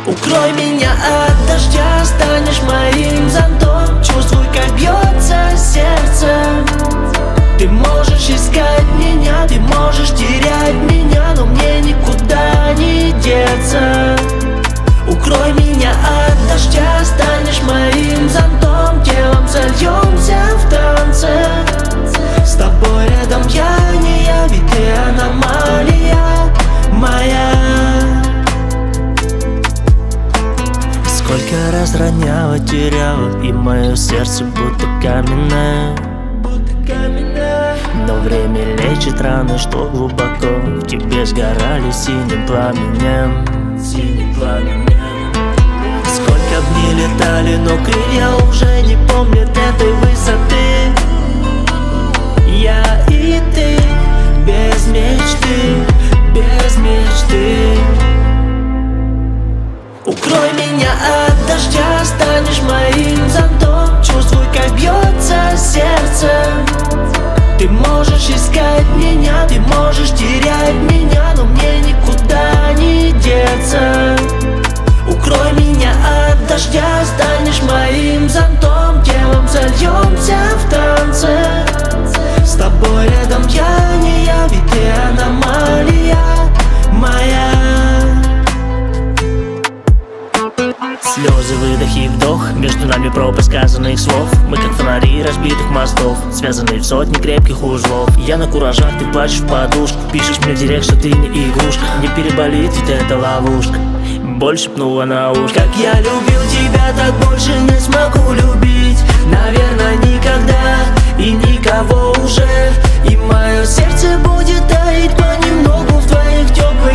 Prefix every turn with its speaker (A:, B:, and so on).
A: Укрой меня от дождя, станешь моим зонтом. Чувствуй, как бьется сердце. Ты можешь искать меня, ты можешь терять меня, но мне никуда не деться. Укрой меня от дождя, станешь моим зонтом. Телом сольемся в танце. С тобой рядом я, не я, ведь ты аномалия моя. Сколько раз роняла, теряла, и мое сердце будто каменное. Но время лечит раны, что глубоко в тебе сгорали синим пламенем. Сколько дней летали, но крылья уже не помнят этой высоты. Я и ты, без мечты, без мечты. Укрой меня от дождя, станешь моим зонтом. Чувствуй, как бьется сердце. Ты можешь искать меня, ты можешь терять меня, но мне никуда не деться. Укрой меня от дождя, станешь моим зонтом. Телом сольемся в танце. С тобой рядом я, не я, ведь ты аномалия моя. Слезы, выдохи, вдох, между нами пропасть сказанных слов. Мы как фонари разбитых мостов, связанные в сотни крепких узлов. Я на куражах, ты плачешь в подушку. Пишешь мне в директ, что ты не игрушка. Не переболит, ведь это ловушка. Боль шепнула на ушко. Как я любил тебя, так больше не смогу любить. Наверное, никогда и никого уже. И мое сердце будет таять понемногу в твоих теплых